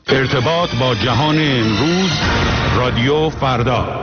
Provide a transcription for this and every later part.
ارتباط با جهان امروز، رادیو فردا.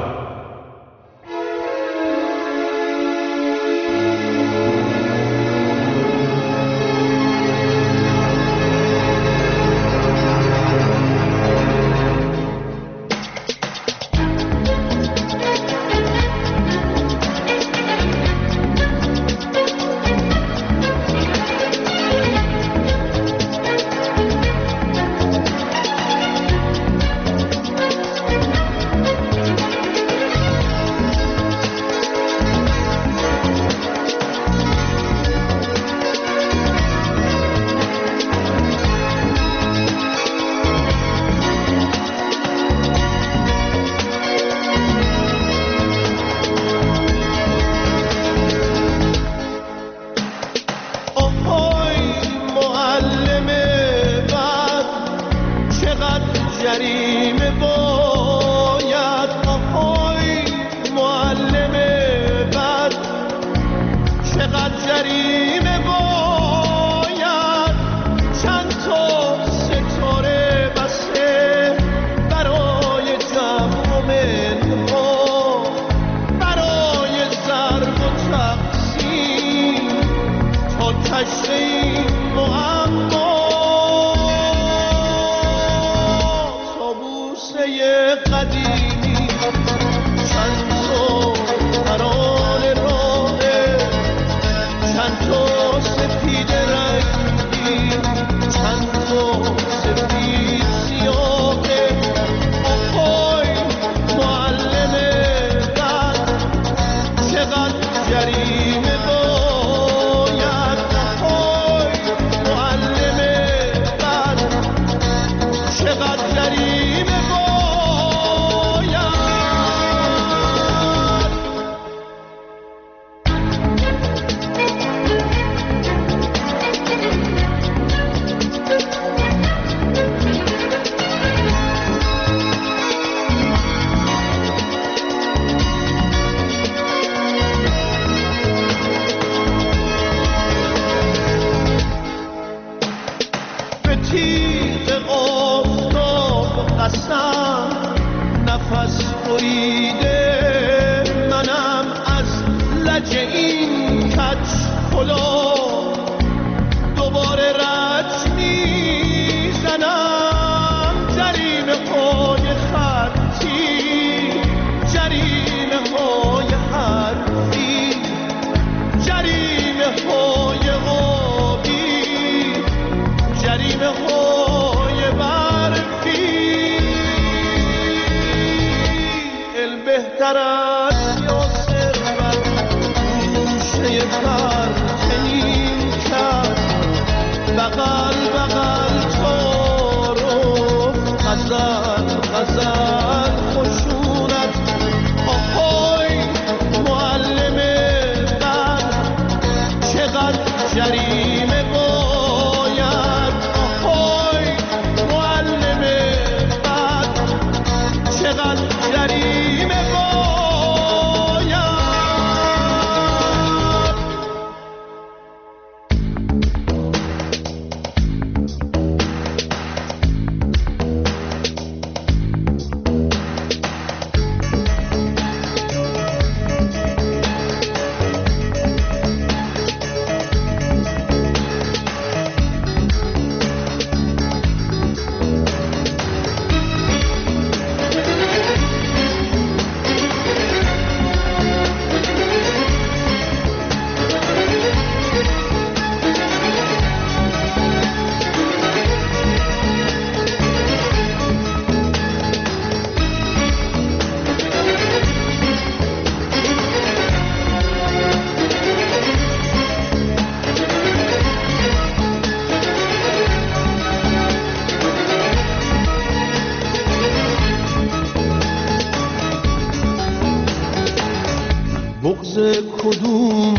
کدوم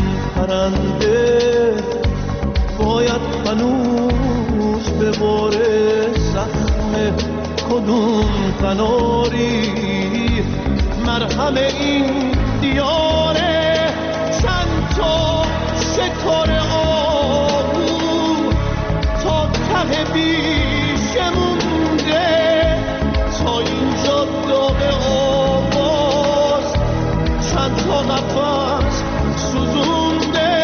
پرنده باید هنوز بباره زخم کدوم قناری مرهم این دیاره چند تا ستاره آهو تا ته بیشه مونده قفس سوزونده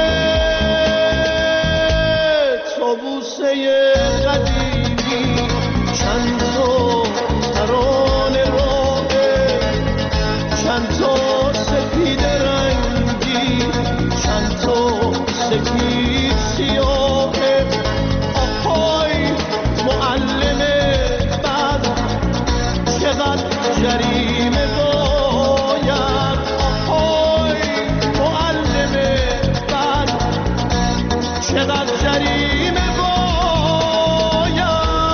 طاووسه قدیمی چند تا ترانه راهه چند تا سپید رنگی چند تا سپید سیاهه آهای معلم بد چقدر جریمه باید آهای معلم بد چقدر جریمه باید.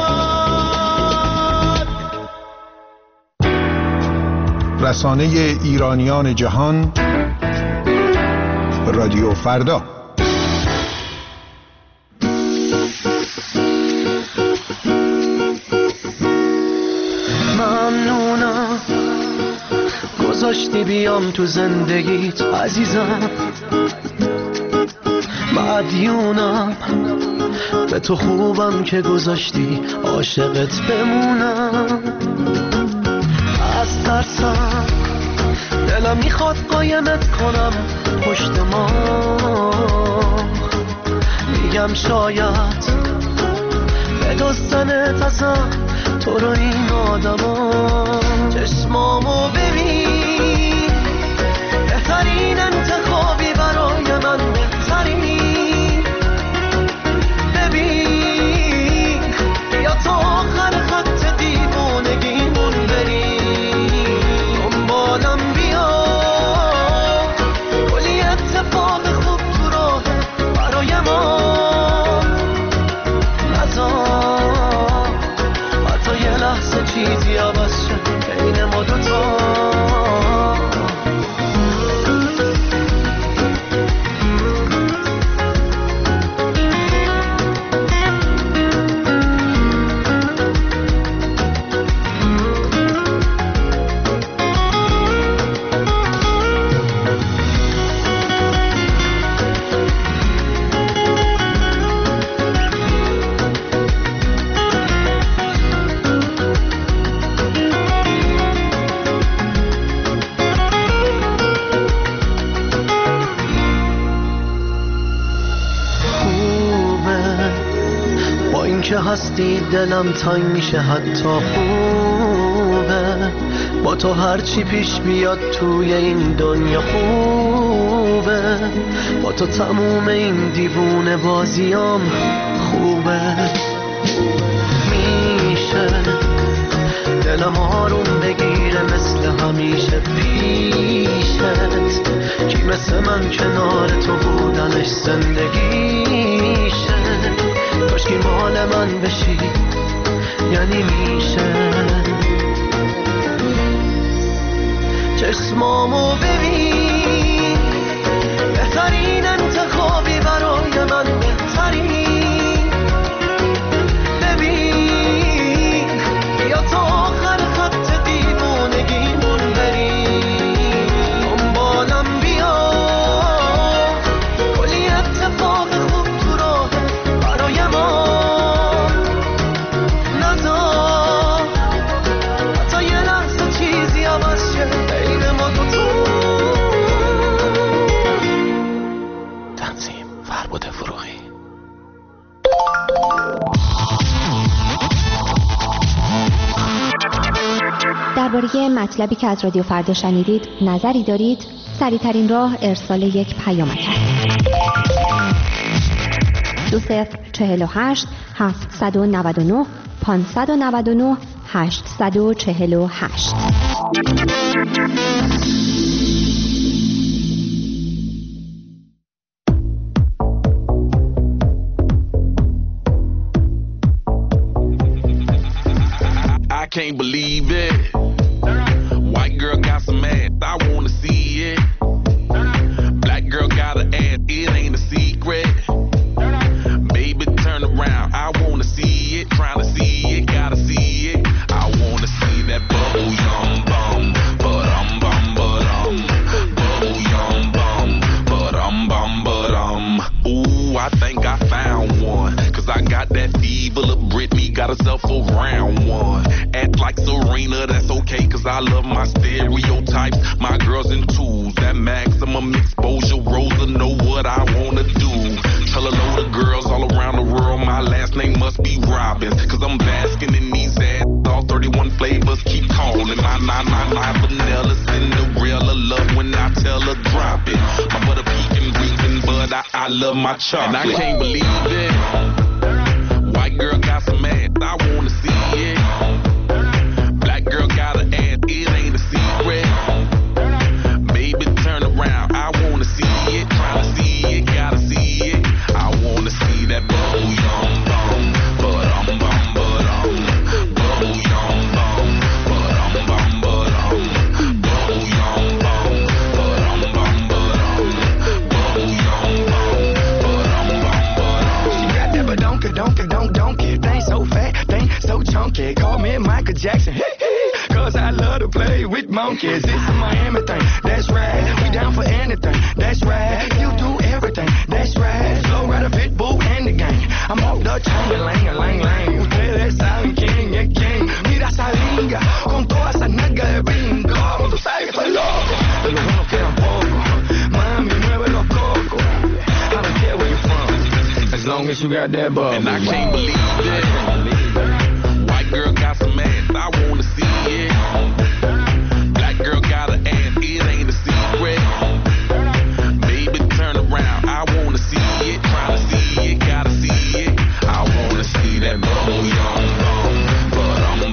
رسانه ایرانیان جهان رادیو فردا. ممنونم گذاشتی بیام تو زندگیت عزیزم، مدیونم به تو خوبم که گذاشتی عاشقت بمونم. از ترسم دلم میخواد قایمت کنم پشت ما، میگم شاید بدزدنت ازم تو رو این آدما. چشمامو ببین بهترین انتخابی برای من، بهترین ببین یا تا آخر خط دیوانگیمون بریم دنبالم بیا، کلی اتفاق خوب تو راه برای ما نذار حتی یه لحظه چیزی عوض شد بین ما دوتا. که هستی دلم تنگ میشه حتی خوبه، با تو هرچی پیش بیاد توی این دنیا خوبه، با تو تموم این دیوونه بازیام خوبه. میشه دلم آروم بگیره مثل همیشه پیشت، کی مثل من کنار تو بودنش زندگیشه، کاشکی مال من بشی یعنی میشه. چشمامو ببین بهترین انتخابی برای من، بهترین ببین یا تا آخر خط دیوانگیمون بریم دنبالم بیا، کلی اتفاق خوب تو راه برای ما نذار حتی یه لحظه چیزی عوض شه بین ما دوتا. تنظیم فرباد فروغی. درباره مطلبی که از رادیو فردا شنیدید نظری دارید؟ سریع‌ترین راه ارسال یک پیامک است. 2048 799 599 848. I can't believe it. White girl got some ass, I wanna see it. Black girl got an ass, it ain't a secret. Baby, turn around, I wanna see it. Trying to see it, gotta see it. I wanna see that bubble yum bum, ba-dum bum ba-dum. Bubble yum bum, ba-dum bum ba-dum. Ooh, I think I found one, 'cause I got that fever. Little Britney got herself a round one. At like Serena, that's okay, cause I love my stereotypes. My girls in twos, that maximum exposure. Rosa know what I wanna do. Tell a load of girls all around the world my last name must be Robbins, cause I'm basking in these ads. All 31 flavors keep calling. My vanilla Cinderella love when I tell her drop it. My butter pecan reeking, but I love my chocolate. And I can't believe it. White girl got some ass, I wanna see it. Black girl got an ass, it ain't a secret. Baby, turn around, I wanna see it. Tryna see it, gotta see it. I wanna see that bubble yum bum, but bum but bubble yum bum, but bum bubble yum bum, but bum bubble yum bum, She got that badonka, thing so fat, thing so chunky. Call me Michael Jackson, cause I love to play with monkeys. This is Miami thing, that's right. We down for anything, that's right. You do everything, that's right. Flow Rider, Pitbull, and the gang. I'm off the chain, lang. Ustedes saben quién es quién. Mira esa linga, con toda esa nalga de bingo. Tú sabes que estoy loco, de los buenos quedan pocos. Mami, mueve los cocos. I don't care where you're from, as long as you got that bubble. and I can't believe it. White girl got some ass, I wanna see it. Black girl got an ass, it ain't a secret. Baby, turn around, I wanna see it. Tryna see it, gotta see it. I wanna see that bubble yum bum, but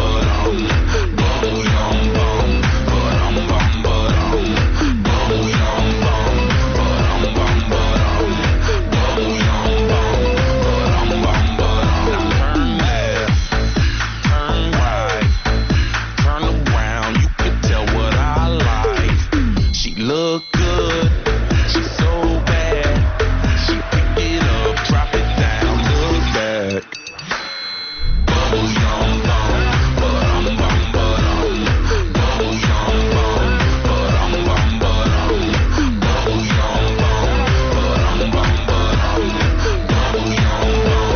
bubble yum bum, but bubble yum bum, but bubble yum bum, turn left, turn right, turn around. You can tell what I like. She look good, she's so bad. She pick it up, drop it down, look back. Bubble yum bum, but bubble yum bum, but bubble yum bum, bubble yum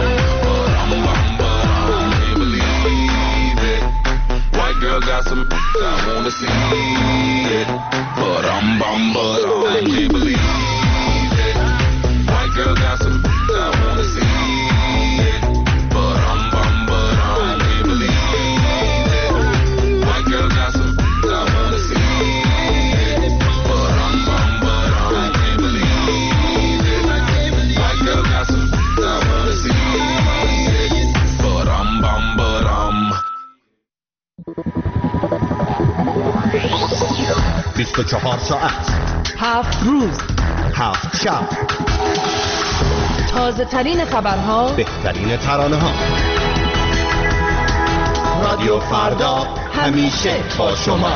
bum, can't believe it. White girl got some, I wanna see it. But I can't believe it. White girl got some, I wanna see it. But I can't believe it. White girl got some, I wanna see it. But I can't believe it. White girl got some, I wanna see it. But I'm 24 ساعت 7 روز 7 شب تازه ترین خبرها، بهترین ترانه ها. رادیو فردا همیشه با شما.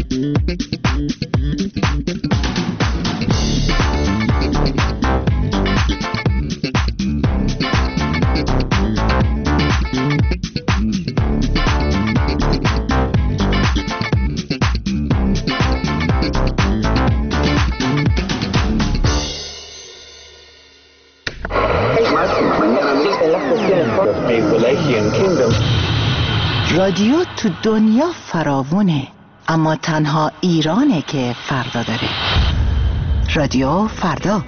رادیو تو دنیا فراوونه، اما تنها ایرانه که فردا داره. رادیو فردا.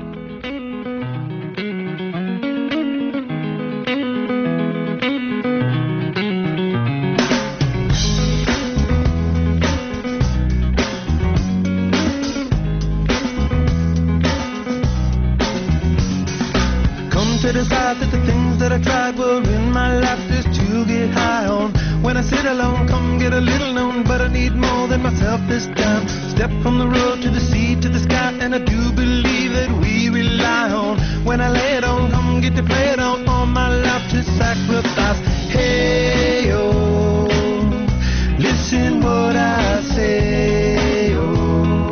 Decide that the things that I tried were in my life just to get high on. When I sit alone, come get a little known, but I need more than myself this time. Step from the road to the sea to the sky, and I do believe that we rely on. When I lay it on, come get to play it on, all my life to sacrifice. Hey, oh, listen what I say, oh,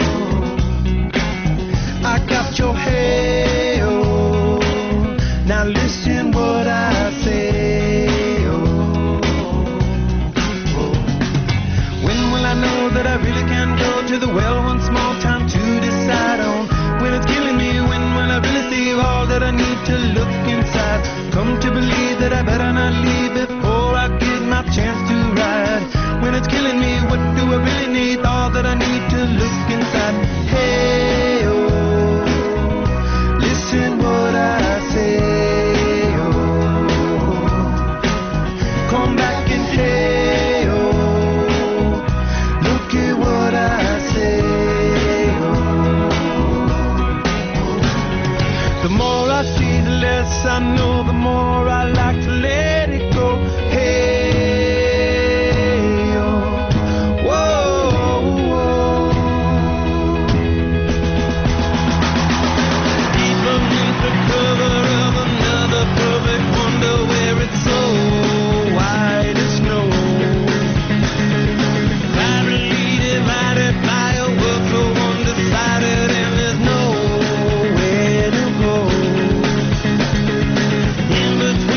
I got your hey, oh, now listen what I say, oh, oh. When will I know that I really can go to the well one small time to decide on? When it's killing me, when will I really see all that I need to look inside? Come to believe that I better not leave before I get my chance to ride. When it's killing me, what do I really need? All that I need to look inside. Hey, oh, listen what I say. Come back and hey, oh, look at what I say, oh. The more I see, the less I know, the more I like to let it go. Hey, oh, whoa, whoa. Deep beneath the cover of another perfect wonder where it's so white as snow, finally divided by a world so undecided, and there's nowhere to go. In between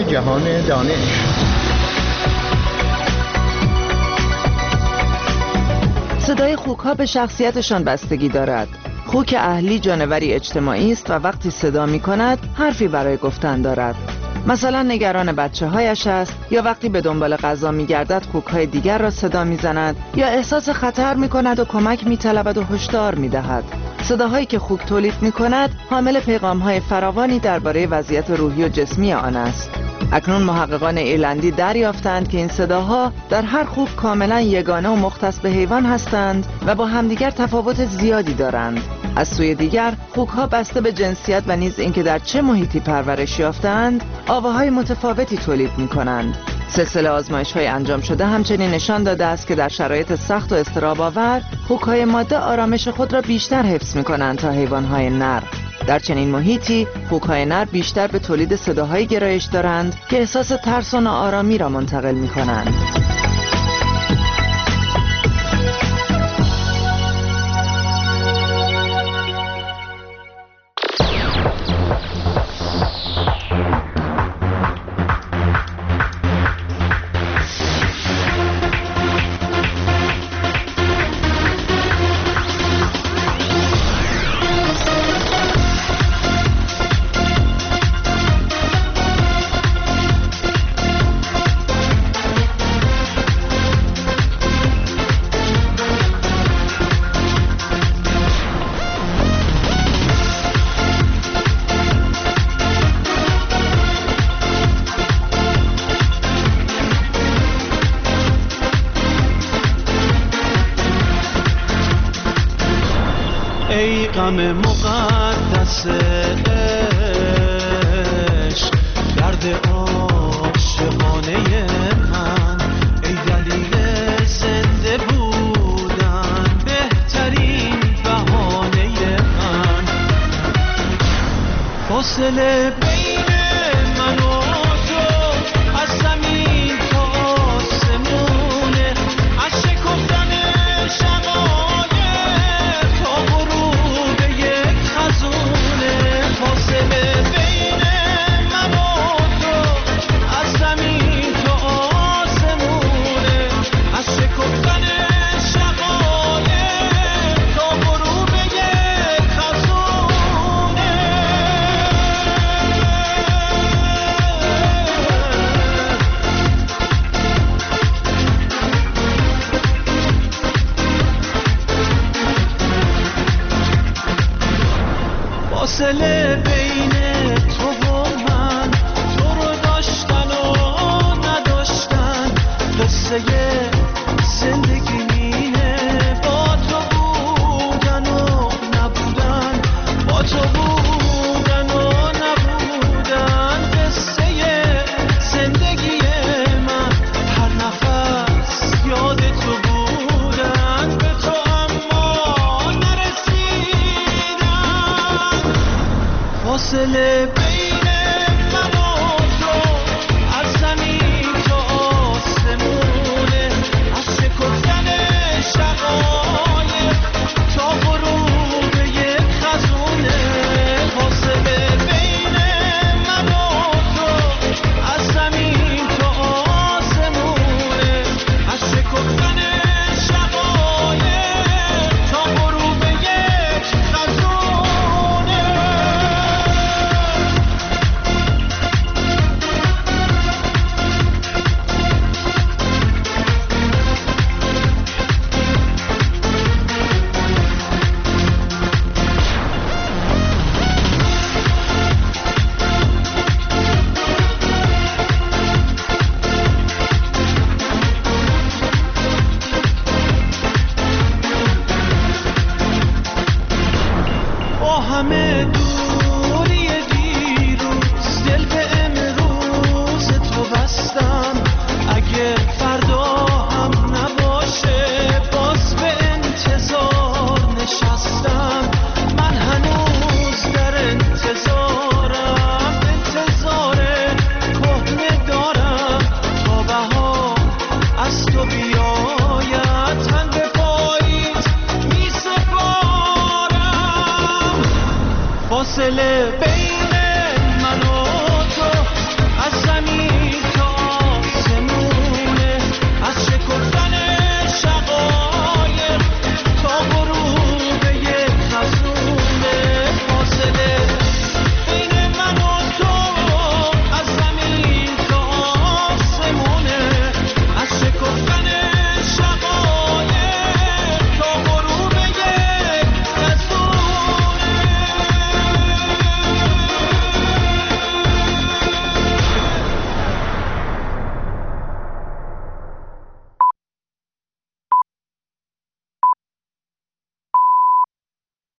جهان دانش. صدای خوک‌ها به شخصیتشان بستگی دارد. خوک اهلی جانوری اجتماعی است و وقتی صدا می‌کند حرفی برای گفتن دارد. مثلا نگران بچه‌هایش است، یا وقتی به دنبال غذا می‌گردد خوک‌های دیگر را صدا می‌زند، یا احساس خطر می‌کند و کمک می‌طلبد و هشدار می‌دهد. صداهایی که خوک تولید می‌کند حامل پیغام‌های فراوانی درباره وضعیت روحی و جسمی آن است. اکنون محققان ایرلندی دریافتند که این صداها در هر خوک کاملا یگانه و مختص به حیوان هستند و با همدیگر تفاوت زیادی دارند. از سوی دیگر خوک‌ها بسته به جنسیت و نیز اینکه در چه محیطی پرورش یافتند آواهای متفاوتی تولید می‌کنند. سلسله آزمایش‌های انجام شده همچنین نشان داده است که در شرایط سخت و اضطراب‌آور خوک‌های ماده آرامش خود را بیشتر حفظ می‌کنند تا حیوان‌های نر. در چنین محیطی خوک‌های نر بیشتر به تولید صداهایی گرایش دارند که احساس ترس و ناآرامی را منتقل می‌کنند. ای غم مقدس عشق، درد عاشقانه من، ای دلیل زنده بودن، بهترین بهانه من. فاصله بین من و تو از زمین تا آسمونه، از شکفتن شقایق تا غروب یک خزونه. فاصله بین من و تو از زمین تا آسمونه، از شکفتن شقایق تا غروب یک خزونه. فاصله بین تو و من، تو رو داشتن و نداشتن، قصه زندگی اینه. با تو بودن و نبودن، با تو بودن و نبودن، قصه زندگی من. هر نفس یاد تو بودن، به تو اما نرسیدن. فاصله بین من و تو از زمین تا آسمونه، از شکفتن شقایق تا غروب یک خزونه. فاصله بین من و تو از زمین تا آسمونه، از شکفتن شقایق تا غروب یک خزونه. با همه دوری دیروز، دل به امروز تو بستم. اگه فردا هم نباشه، باز به انتظار نشستم. من هنوز در انتظارم، انتظار کهنه دارم تا بهار از تو بیاید. تن به پاییت می سپارم. فاصله بین